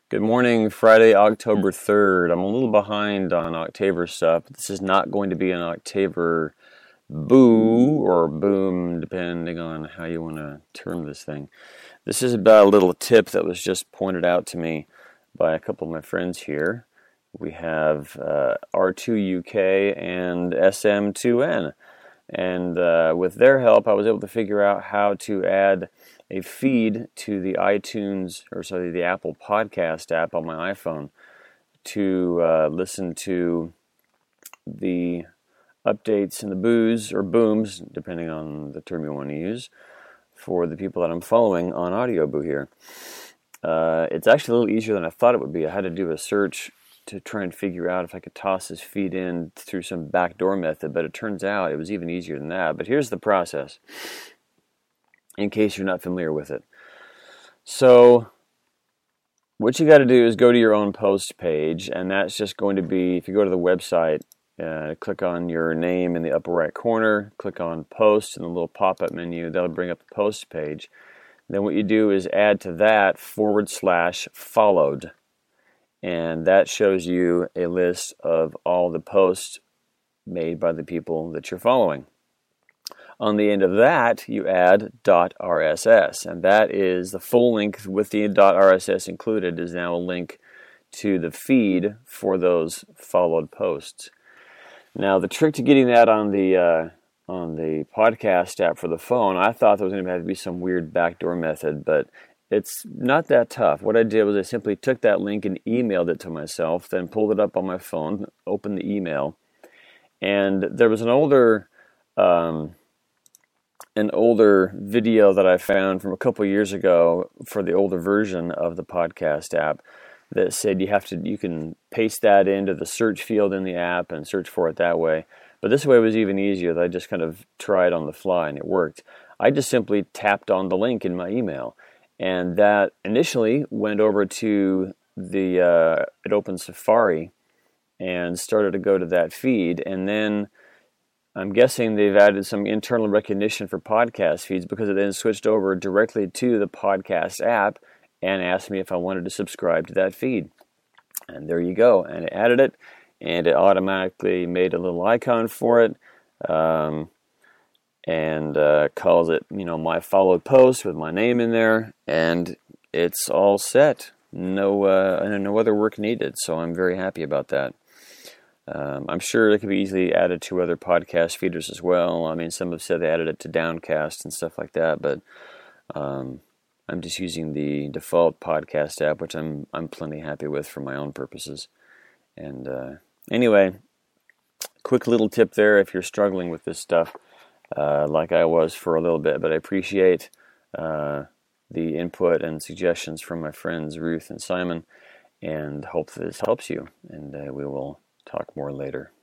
Good morning, Friday, October 3rd. I'm a little behind on Octaver stuff. This is not going to be an Octaver boo or boom, depending on how you want to term this thing. This is about a little tip that was just pointed out to me by a couple of my friends here. We have R2UK and SM2N. And with their help, I was able to figure out how to add a feed to the the Apple Podcast app on my iPhone to listen to the updates and the boos or booms, depending on the term you want to use, for the people that I'm following on Audioboo here. It's actually a little easier than I thought it would be. I had to do a search to try and figure out if I could toss this feed in through some backdoor method, but it turns out it was even easier than that. But here's the process, in case you're not familiar with it. So what you got to do is go to your own post page, and that's just going to be, if you go to the website, click on your name in the upper right corner, click on post in the little pop-up menu, that'll bring up the post page. Then what you do is add to that /followed. And that shows you a list of all the posts made by the people that you're following. On the end of that, you add .rss, and that is the full link with the .rss included is now a link to the feed for those followed posts. Now, the trick to getting that on the podcast app for the phone, I thought there was going to have to be some weird backdoor method, but it's not that tough. What I did was I simply took that link and emailed it to myself, then pulled it up on my phone, opened the email, and there was an older video that I found from a couple years ago for the older version of the podcast app that said you can paste that into the search field in the app and search for it that way. But this way was even easier. That I just kind of tried on the fly and it worked. I just simply tapped on the link in my email. And that initially went over to it opened Safari and started to go to that feed. And then I'm guessing they've added some internal recognition for podcast feeds because it then switched over directly to the podcast app and asked me if I wanted to subscribe to that feed. And there you go. And it added it, and it automatically made a little icon for it. And calls it, my followed post with my name in there, and it's all set. No other work needed, so I'm very happy about that. I'm sure it could be easily added to other podcast feeders as well. I mean, some have said they added it to Downcast and stuff like that, but I'm just using the default podcast app, which I'm plenty happy with for my own purposes. And anyway, quick little tip there if you're struggling with this stuff. Like I was for a little bit, but I appreciate the input and suggestions from my friends Ruth and Simon, and hope this helps you, and we will talk more later.